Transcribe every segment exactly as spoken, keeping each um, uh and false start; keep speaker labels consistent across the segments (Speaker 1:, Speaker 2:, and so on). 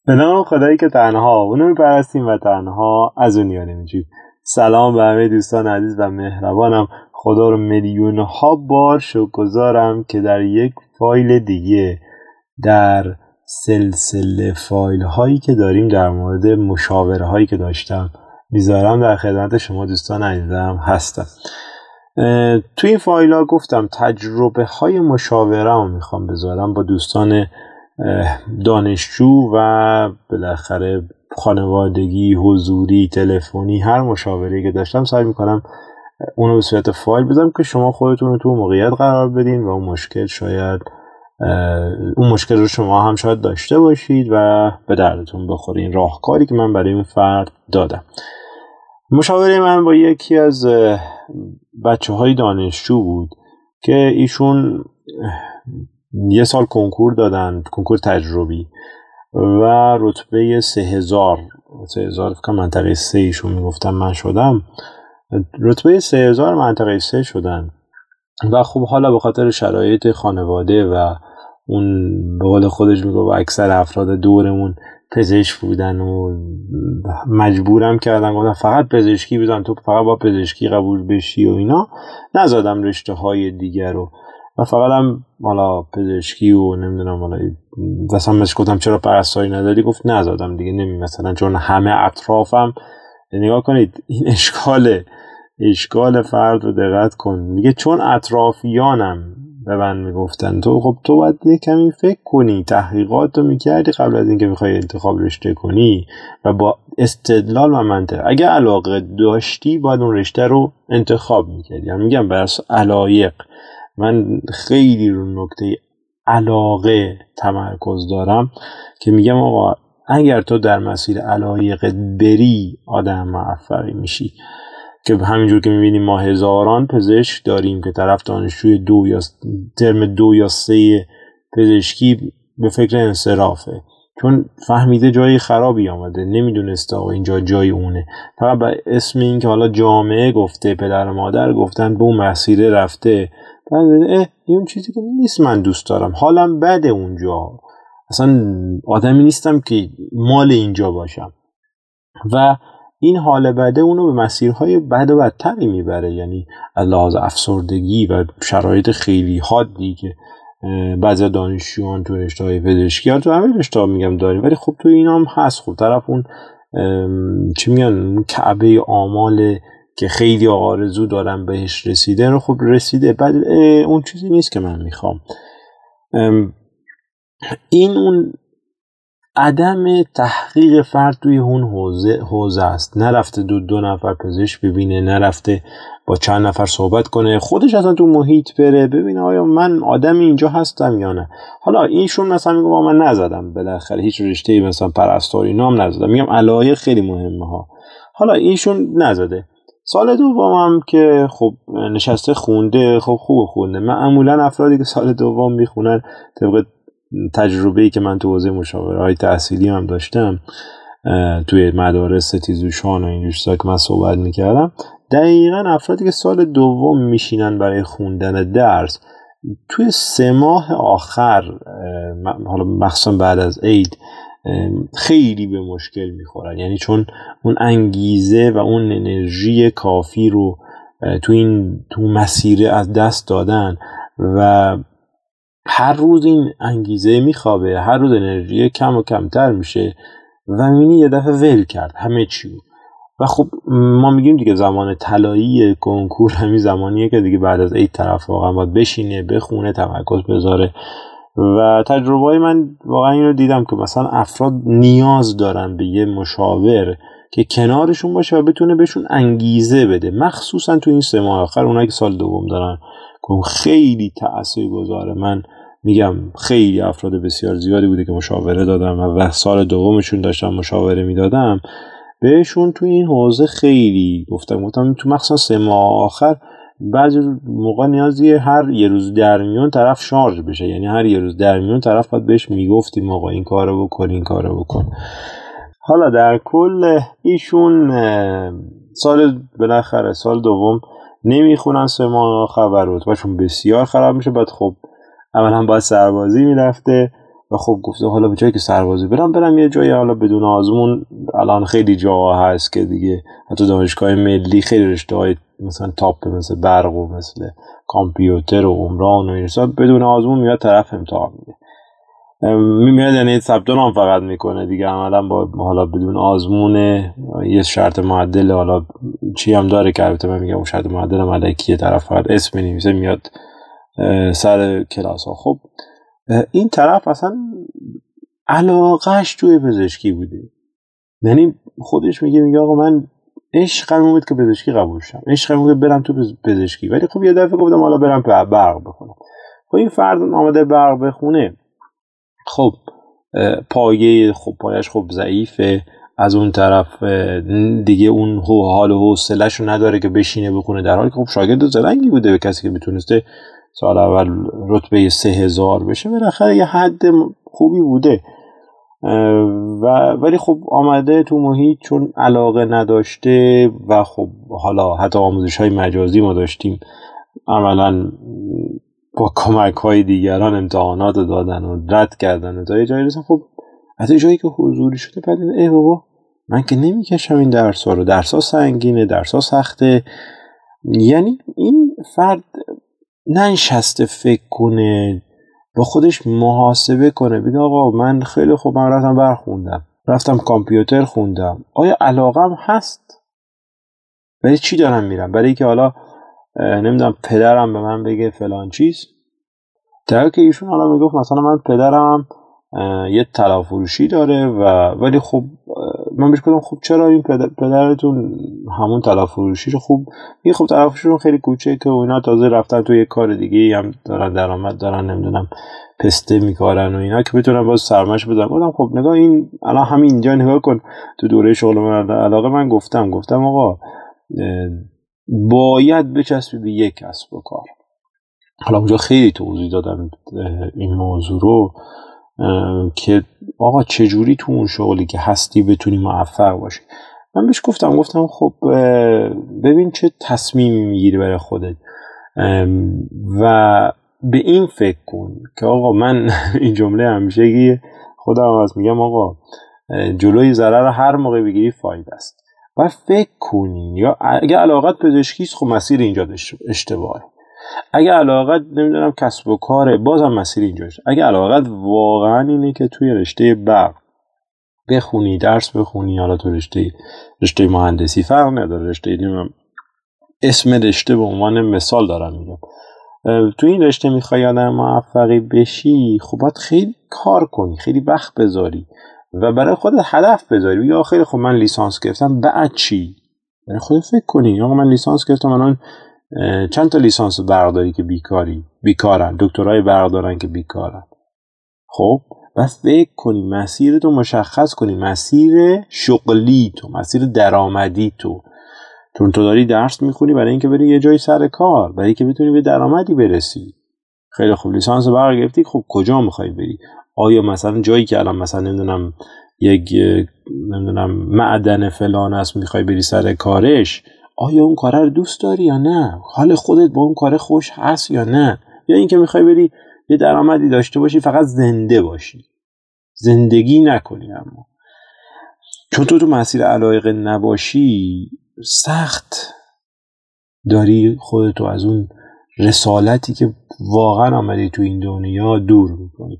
Speaker 1: به نام خدایی که تنها اونو میپرستیم و تنها از اون یاری میجیم. سلام به همه دوستان عزیز و مهربانم. خدا رو میلیون ها بار شکرگزارم که در یک فایل دیگه در سلسله فایل هایی که داریم در مورد مشاوره هایی که داشتم میذارم در خدمت شما دوستان عزیزم هستم. توی این فایل ها گفتم تجربه های مشاوره رو میخوام بذارم با دوستان دانشجو و بالاخره خانوادگی، حضوری، تلفنی، هر مشاوره‌ای که داشتم سعی میکنم اونو به صورت فایل بذارم که شما خودتون رو تو موقعیت قرار بدین و اون مشکل شاید اون مشکل رو شما هم شاید داشته باشید و به دردتون بخوره. این راهکاری که من برای اون فرد دادم. مشاوره من با یکی از بچه های دانشجو بود که ایشون یه سال کنکور دادن، کنکور تجربی، و رتبه سه هزار سه هزار فکر منطقه سه ایشون میگفتم من شدم، رتبه سه هزار منطقه سه شدن. و خب حالا به خاطر شرایط خانواده و اون به قول خودش میگه و اکثر افراد دورمون پزشک بودن و مجبورم کردن گفتن فقط پزشکی بزن، تو فقط با پزشکی قبول بشی و اینا، نزدم رشته های دیگر رو و فقط هم حالا پزشکی و نمیدونم حالا مثلا مثل گفتم چرا پرستاری نداری، گفت نزدم دیگه نمی مثلا چون همه اطرافم. نگاه کنید این اشکاله اشکال فرد رو دقت کن، میگه چون اطرافیانم به من میگفتن تو خب تو باید یه کمی فکر کنی، تحقیقات رو میکردی قبل از اینکه بخوای انتخاب رشته کنی و با استدلال و منطق اگه علاقه داشتی باید اون رشته رو انتخاب میکردی. یعنی میگم بر اساس علایق. من خیلی رو نکته علاقه تمرکز دارم که میگم آقا اگر تو در مسیر علایق بری آدم موفقی میشی، که همینجور که میبینیم ما هزاران پزشک داریم که طرف دانشجوی دو یا ترم دو یا سه پزشکی به فکر انصرافه چون فهمیده جای خرابی آمده، نمیدونسته آقا اینجا جای اونه، فقط به اسم این که حالا جامعه گفته، پدر و مادر گفتن، به اون مسیر رفته، بعد اه این چیزی که نیست من دوست دارم، حالم بده اونجا، اصلا آدمی نیستم که مال اینجا باشم و این حال بده اونو به مسیرهای بد و بدتری میبره. یعنی از لحاظ افسردگی و شرایط خیلی حادی که بعضی دانشجویان تو رشته‌های پزشکی ها تو همه رشته‌ها میگم داریم، ولی خب تو اینا هم هست. خب طرف اون چی میگن کعبه آمال که خیلی آرزو دارم بهش رسیده رو خب رسیده، بعد اون چیزی نیست که من میخوام. این اون عدم تحقیق فرد توی اون حوزه حوزه است. نرفته دو دو نفر پزشک ببینه، نرفته با چند نفر صحبت کنه، خودش اصلا تو محیط بره ببینه آیا من آدمی اینجا هستم یا نه. حالا اینشون مثلا میگه با من نزدم، بالاخره هیچ رشته‌ای مثلا پرستاری نام نزدم، میگم علایق خیلی مهمه ها. حالا اینشون نزده. سال دومم که خب نشسته خونده، خب خوب خونده. معمولا افرادی که سال دوم میخونن طبق تجربه‌ای که من تو حوزه مشاوره‌های تحصیلی هم داشتم توی مدارس تیزهوشان و این چیزا که من صحبت میکردم، دقیقاً افرادی که سال دوم میشینن برای خوندن درس توی سه ماه آخر، حالا مخصوصا بعد از عید، خیلی به مشکل میخورن. یعنی چون اون انگیزه و اون انرژی کافی رو تو این تو مسیر از دست دادن و هر روز این انگیزه میخوابه، هر روز انرژی کم و کمتر میشه و میبینی یه دفعه ول کرد همه چی. و خب ما میگیم دیگه زمان طلایی کنکور همین زمانیه که دیگه بعد از عید طرف واقعا باید بشینه، بخونه، تمرکز بذاره. و تجربه های من واقعا این رو دیدم که مثلا افراد نیاز دارن به یه مشاور که کنارشون باشه و بتونه بهشون انگیزه بده، مخصوصا تو این سه ماه آخر اونایی که سال دوم دارن که خیلی تأثیر گذاره. من میگم خیلی افراد بسیار زیادی بوده که مشاوره دادم و سال دومشون داشتم مشاوره میدادم بهشون تو این حوزه خیلی گفتم گفتم تو مخصوصا سه ماه آخر بعضی موقع نیازیه هر یه روز در میون طرف شارژ بشه. یعنی هر یه روز در میون طرف باید بهش میگفتیم آقا این کارو بکن این کارو بکن. حالا در کل ایشون سال بالاخره سال دوم نمیخونن، سه ماه آخر و رتبهشون بسیار خراب میشه. بعد خب اولا باید سربازی میرفته و خب گفته حالا به جایی که سربازی برم برم یه جایی حالا بدون آزمون. الان خیلی جاها هست که دیگه حتی دانشگاه ملی خیلی رشته‌های مثلا تاپ مثل برق و مثل کامپیوتر و عمران و این چیزا بدون آزمون میاد طرف امتحان میده، میاد یعنی ثبت نام فقط میکنه دیگه، عملا با حالا بدون آزمون یه شرط معدل حالا چی هم داره که البته من میگم اون شرط معدل ملکیه، طرف فقط اسم مینویسه میاد سر کلاس ها. خب این طرف اصلا علاقهش توی پزشکی بوده، یعنی خودش میگه میگه آقا من عشقم بود که پزشکی قبول شم، عشقم بود برم تو پزشکی، ولی خب یه دفعه گفتم حالا برم برق بخونم. خب این فرد آمده برق بخونه، خب پایه خب پایش خب ضعیفه، از اون طرف دیگه اون حال و حوصله‌شو نداره که بشینه بخونه، در حالی که خب شاگرد زرنگی بوده، به کسی که میتونسته سال اول رتبه سه هزار بشه بالاخره یه حد خوبی بوده و ولی خب آمده تو محیط چون علاقه نداشته و خب حالا حتی آموزش های مجازی ما داشتیم عملا با کمک های دیگران امتحانات دادن و رد کردن و تا یه جایی رسن. خب از یه جایی که حضوری شده بعد ای بابا من که نمیکشم این درس ها رو، درس ها سنگینه، درس ها سخته. یعنی این فرد ننشسته فکر کنه، با خودش محاسبه کنه، بگه آقا من خیلی خوب من رفتم برق خوندم، رفتم کامپیوتر خوندم، آیا علاقم هست؟ برای چی دارم میرم؟ برای اینکه حالا نمیدونم پدرم به من بگه فلان چیز؟ در که ایشون حالا میگفت مثلا من پدرم یه طلا فروشی داره و ولی خب من بهش گفتم خب چرا این پدر پدرتون همون طلا فروشی رو خوب میگه خب طلا فروشی رو خیلی کوچیکه و اینا، تازه رفتن تو یه کار دیگه هم دارن درآمد دارن، نمیدونم پسته میکارن و اینا که بتونن باز سرمایه‌اش بدن. گفتم خب نگاه این الان همین اینجا نگاه کن تو دوره شغل من علاقه من گفتم گفتم آقا باید بچسبی به یک کسب و کار. حالا اونجا خیلی توضیح دادم این موضوع رو که آقا چجوری تو اون شغلی که هستی بتونی موفق باشی. من بهش گفتم گفتم خب ببین چه تصمیمی میگیری برای خودت و به این فکر کن که آقا من این جمله همیشه خودم از میگم آقا جلوی ضرر هر موقع بگیری فایده است و فکر کنین، یا اگه علاقت پزشکیست خب مسیر اینجا اشتباهه، اگه علاقت نمیدونم کسب و کاره بازم مسیر اینجاست، اگه علاقت واقعا اینه که توی رشته برق بخونی درس بخونی، حالا تو رشته رشته مهندسی فرق نداره، رشته نمیدونم اسم رشته به عنوان مثال دارم میگم، تو این رشته میخوای آدم موفقی بشی خب باید خیلی کار کنی، خیلی وقت بذاری و برای خودت هدف بذاری. بگی آخه خیلی خب من لیسانس گرفتم بعد چی؟ برای خودت فکر کنی آقا من لیسانس گرفتم الان چند تا لیسانس برق داری که بیکاری بیکارن، دکترای برق دارن که بیکارن. خب بس فکر کنی، مسیر تو مشخص کنی، مسیر شغلی تو، مسیر درآمدی تو، چون تو داری درس میخونی برای اینکه بری یه جایی سر کار، برای اینکه بتونی به درآمدی برسی. خیلی خوب لیسانس برق گرفتی، خب کجا میخوای بری؟ آیا مثلا جایی که الان مثلا نمیدونم یک نمیدونم معدن فلان است میخوای بری سر کارش، آیا اون کار رو دوست داری یا نه؟ حال خودت با اون کار خوش هست یا نه؟ یا اینکه میخوای بری یه درآمدی داشته باشی فقط زنده باشی، زندگی نکنی. اما چون تو تو مسیر علایق نباشی سخت داری خودتو از اون رسالتی که واقعا آمدی تو این دنیا دور میکنی.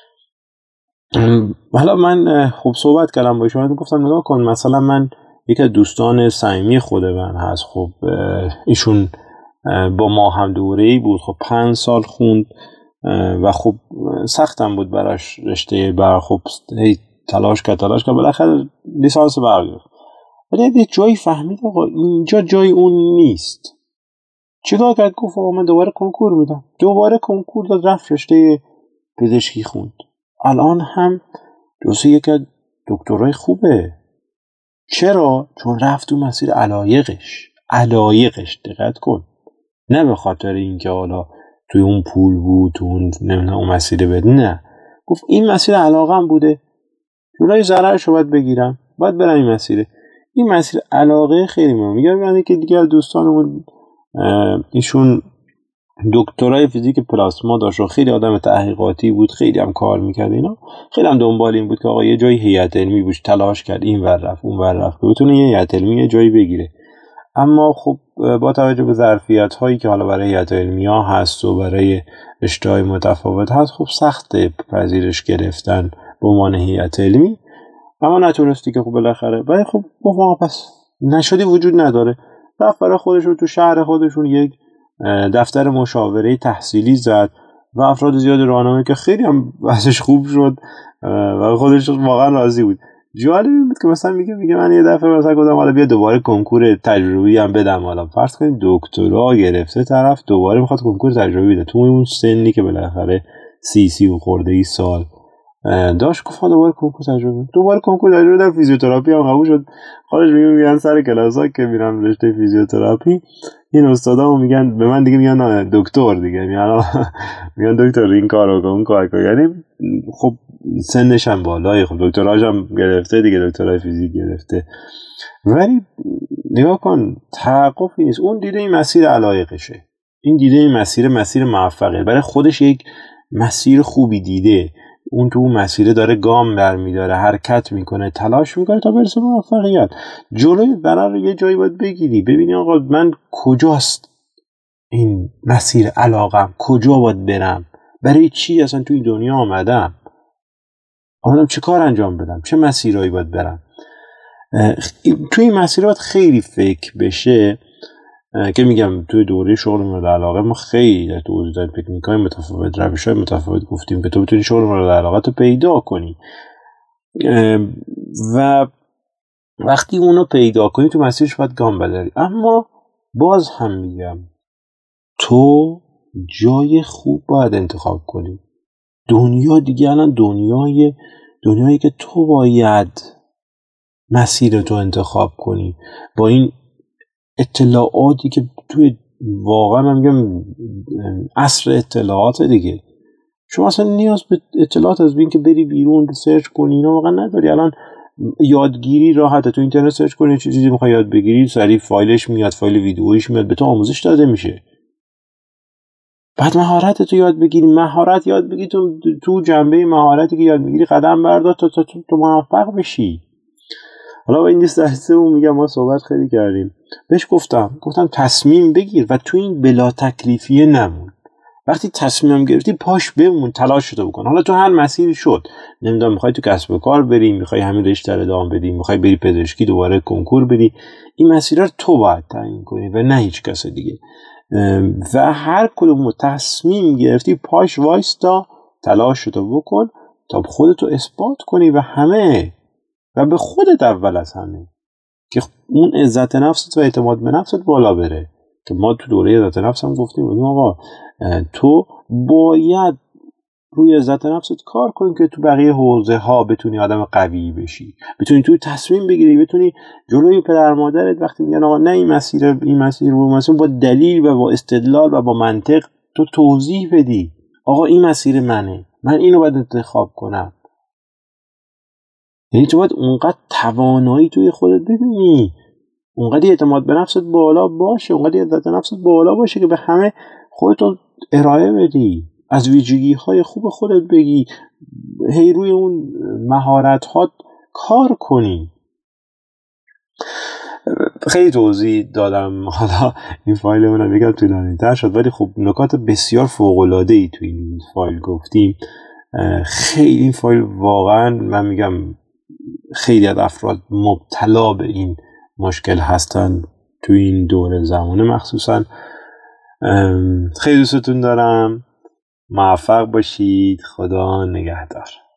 Speaker 1: حالا من خب صحبت کردم با شما، گفتم نگاه کن مثلا من یکی از دوستان صمیمی خود من هست، خب ایشون با ما هم دوره‌ای بود، خب پنج سال خوند و خب سختم بود براش رشته برق، خب تلاش کرد تلاش کرد بالاخره لیسانس برق گرفت، ولی یه جایی فهمید آقا اینجا جای اون نیست. چیکار کرد؟ گفت آقا من دوباره کنکور میدم، دوباره کنکور داد، رفت رشته پزشکی خوند، الان هم دوسته یکی از دکترای خوبه. چرا؟ چون رفت تو مسیر علایقش، علایقش دقت کن، نه به خاطر اینکه حالا توی اون پول بود، تو اون نمیدونم اون مسیر بده، نه، گفت این مسیر علاقم بوده، جلوی ضررش رو باید بگیرم، باید برم این مسیره. این مسیر علاقه خیلی مهمه. میگم یعنی که دیگه دوستانمون ایشون دکترای فیزیک پلاسما داشت و خیلی آدم تحقیقاتی بود، خیلی هم کار میکرد اینا، خیلی هم دنبال این بود که آقا یه جایی هیئت علمی بود، تلاش کرد این ور رفت اون ور رفت که بتونه یه هیئت علمی یه جایی بگیره. اما خب با توجه به ظرفیت هایی که حالا برای هیئت علمی ها هست و برای رشته‌های متفاوت هست، خب سخت پذیرش گرفتن به عنوان هیئت علمی، اما نتونستی که خب بالاخره ولی خب ما پس نشدی وجود نداره. رفت برای خودشون تو شهر خودشون یک دفتر مشاوره تحصیلی زد و افراد زیاد راهنمایی که خیلی هم وضعش خوب شد و خودش واقعا راضی بود. جالب بود که مثلا میگه میگه من یه دفعه مثلا گفتم حالا بیا دوباره کنکور تجربی هم بدم، حالا فرض کنید دکترا گرفته طرف دوباره میخواد کنکور تجربی بده تو اون سنی که بالاخره سی سی و خورده ای سال داشت، گفت دوباره کنکور تجربی دوباره کنکور تجربی در فیزیوتراپی هم قبول شد. خودش میگه میگن سر کلاسا که میرم رشته فیزیوتراپی این استادا میگن به من دیگه میگن دکتر دیگه میگن میگن دکتر این کارو کن اون کارو کن، یعنی خب سنش هم بالای، خب دکتراش هم گرفته دیگه، دکترای فیزیک گرفته، ولی نگاه کن توقفی نیست. اون دیده این مسیر علایقشه، این دیده این مسیر مسیر موفقه، برای خودش یک مسیر خوبی دیده، اون تو اون مسیر داره گام برمیداره، حرکت میکنه، تلاش میکنه تا برسه به موفقیت. جلوی برای یه جایی باید بگیری، ببینی آقا من کجاست این مسیر علاقم، کجا باید برم، برای چی اصلا تو این دنیا آمدم، آمدم چه کار انجام بدم، چه مسیرهایی باید برم. توی این مسیر باید خیلی فکر بشه که میگم توی دوره شغل مورد علاقه ما خیلی توضیح دادیم، تکنیک‌های متفاوت، روش‌های متفاوت گفتیم که تو بتونی شغل مورد علاقه رو پیدا کنی و وقتی اونو پیدا کنی تو مسیرش باید گام برداری. اما باز هم میگم تو جای خوب باید انتخاب کنی. دنیا دیگه الان دنیای دنیایی که تو باید مسیر تو انتخاب کنی با این اطلاعاتی که توی واقعا من میگم عصر اطلاعات دیگه. شما اصلا نیاز به اطلاعات از بین که بری بیرون سرچ کنی اینا واقعا نداری. الان یادگیری راحته، تو اینترنت سرچ کنی چه چیزی میخوای یاد بگیری سریع فایلش میاد، فایل ویدئویش میاد، به تو آموزش داده میشه. بعد مهارت تو یاد بگیری، مهارت یاد بگیری تو تو جنبه مهارتی که یاد بگیری قدم بردار تا تا تو, تو موفق بشی. حالا با این دیسته اون میگم ما صحبت خیلی کردیم، بهش گفتم گفتم تصمیم بگیر و تو این بلا تکلیفیه نمون. وقتی تصمیم گرفتی پاش بمون، تلاشتو بکن. حالا تو هر مسیری شد، نمیدونم میخوای تو کسب و کار بری، میخوای همین رشته رو ادامه بدی، میخوای بری پزشکی دوباره کنکور بدی، این مسیرها رو تو باید تعیین کنی و نه هیچ کس دیگه. و هر کدوم تصمیم گرفتی پاش وایستا، تلاشتو بکن تا خودتو اثبات کنی و همه و به خودت اول از همه که اون عزت نفست و اعتماد به نفست بالا بره. که ما تو دوره عزت نفس هم گفتیم بودیم آقا تو باید روی عزت نفست کار کنی که تو بقیه حوزه ها بتونی آدم قوی بشی، بتونی تو تصمیم بگیری، بتونی جلوی پدر مادرت وقتی میگن آقا نه این مسیر این مسیر رو مسیر با دلیل و با استدلال و با منطق تو توضیح بدی آقا این مسیر منه، من اینو باید انتخاب کنم. یعنی تو باید اونقدر توانایی توی خودت ببینی، اونقدر اعتماد به نفست بالا باشه، اونقدر عزت نفست بالا باشه که به همه خودتو ارائه بدی، از ویژگی های خوب خودت بگی، هی روی اون مهارت ها کار کنی. خیلی توضیح دادم، حالا این فایل من بگم طولانی تر شد ولی خب نکات بسیار فوق العاده ای تو این فایل گفتیم. خیلی این فایل واقعا من میگم خیلی از افراد مبتلا به این مشکل هستن تو این دوره زمانه مخصوصا. خیلی دوستتون دارم، موفق باشید، خدا نگهدار.